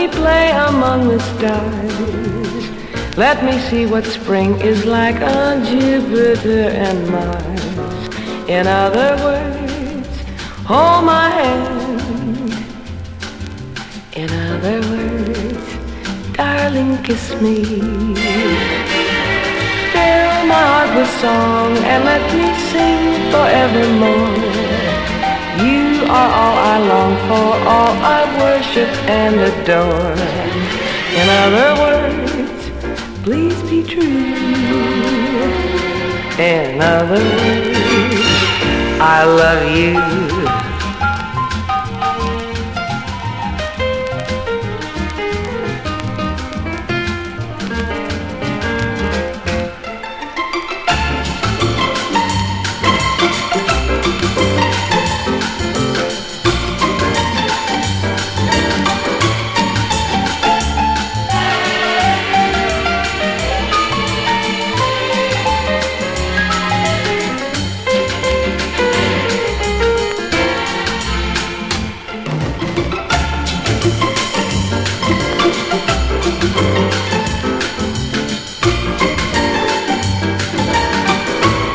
me play among the stars. Let me see what spring is like on Jupiter and Mars. In other words, hold my hand. In other words, darling, kiss me. Fill my heart with song and let me sing forevermore. You are all I long for, all I worship and adore. In other words, please be true. In other words, I love you.